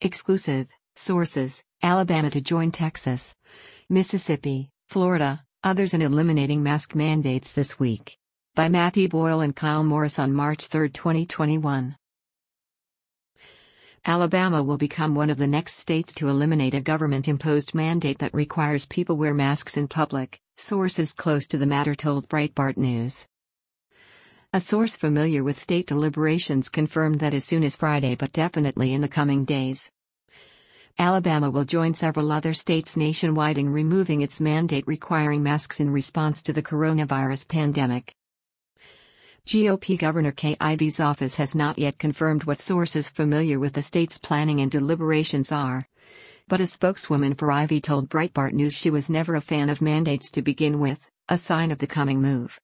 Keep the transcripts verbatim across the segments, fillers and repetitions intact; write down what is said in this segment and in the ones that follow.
Exclusive sources: Alabama to join Texas, Mississippi, Florida, others in eliminating mask mandates this week. By Matthew Boyle and Kyle Morris on March third, twenty twenty-one. Alabama will become one of the next states to eliminate a government-imposed mandate that requires people wear masks in public, sources close to the matter told Breitbart News. A source familiar with state deliberations confirmed that as soon as Friday, but definitely in the coming days, Alabama will join several other states nationwide in removing its mandate requiring masks in response to the coronavirus pandemic. G O P Governor Kay Ivey's office has not yet confirmed what sources familiar with the state's planning and deliberations are, but a spokeswoman for Ivey told Breitbart News she was never a fan of mandates to begin with, a sign of the coming move.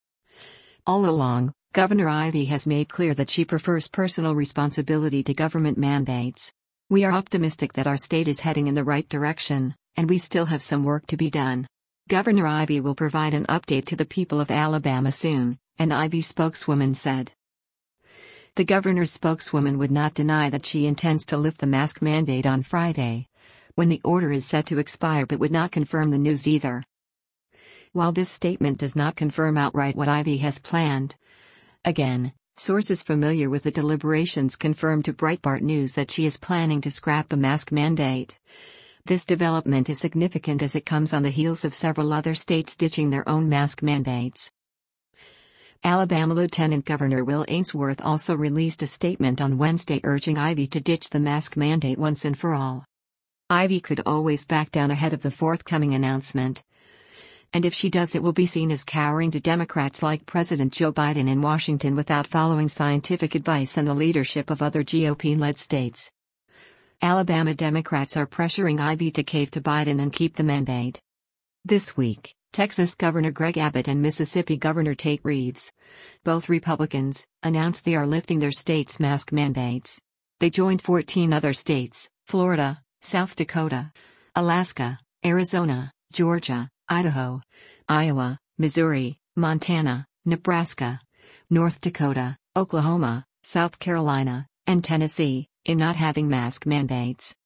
All along, Governor Ivey has made clear that she prefers personal responsibility to government mandates. "We are optimistic that our state is heading in the right direction, and we still have some work to be done." Governor Ivey will provide an update to the people of Alabama soon, an Ivey spokeswoman said. The governor's spokeswoman would not deny that she intends to lift the mask mandate on Friday, when the order is set to expire, but would not confirm the news either. While this statement does not confirm outright what Ivey has planned, again, sources familiar with the deliberations confirmed to Breitbart News that she is planning to scrap the mask mandate. This development is significant as it comes on the heels of several other states ditching their own mask mandates. Alabama Lieutenant Governor Will Ainsworth also released a statement on Wednesday urging Ivey to ditch the mask mandate once and for all. Ivey could always back down ahead of the forthcoming announcement, and if she does, it will be seen as cowering to Democrats like President Joe Biden in Washington without following scientific advice and the leadership of other G O P-led states. Alabama Democrats are pressuring Ivey to cave to Biden and keep the mandate. This week, Texas Governor Greg Abbott and Mississippi Governor Tate Reeves, both Republicans, announced they are lifting their states' mask mandates. They joined fourteen other states: Florida, South Dakota, Alaska, Arizona, Georgia, Idaho, Iowa, Missouri, Montana, Nebraska, North Dakota, Oklahoma, South Carolina, and Tennessee, in not having mask mandates.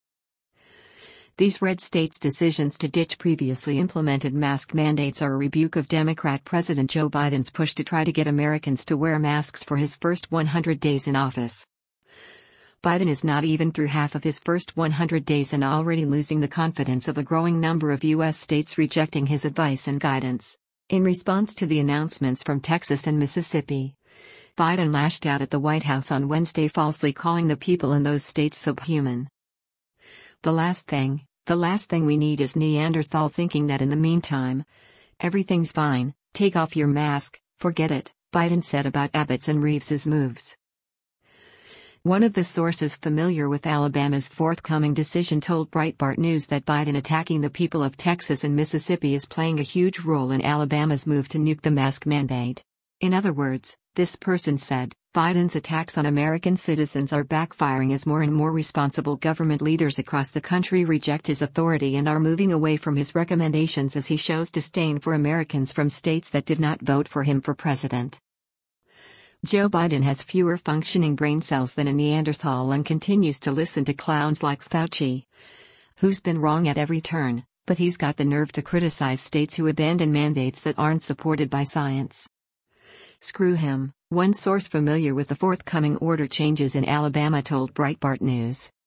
These red states' decisions to ditch previously implemented mask mandates are a rebuke of Democrat President Joe Biden's push to try to get Americans to wear masks for his first one hundred days in office. Biden is not even through half of his first one hundred days and already losing the confidence of a growing number of U S states rejecting his advice and guidance. In response to the announcements from Texas and Mississippi, Biden lashed out at the White House on Wednesday, falsely calling the people in those states subhuman. The last thing, the last thing we need is Neanderthal thinking that in the meantime, everything's fine, take off your mask, forget it, Biden said about Abbott's and Reeves's moves. One of the sources familiar with Alabama's forthcoming decision told Breitbart News that Biden attacking the people of Texas and Mississippi is playing a huge role in Alabama's move to nuke the mask mandate. In other words, this person said, Biden's attacks on American citizens are backfiring as more and more responsible government leaders across the country reject his authority and are moving away from his recommendations as he shows disdain for Americans from states that did not vote for him for president. Joe Biden has fewer functioning brain cells than a Neanderthal and continues to listen to clowns like Fauci, who's been wrong at every turn, but he's got the nerve to criticize states who abandon mandates that aren't supported by science. Screw him, one source familiar with the forthcoming order changes in Alabama told Breitbart News.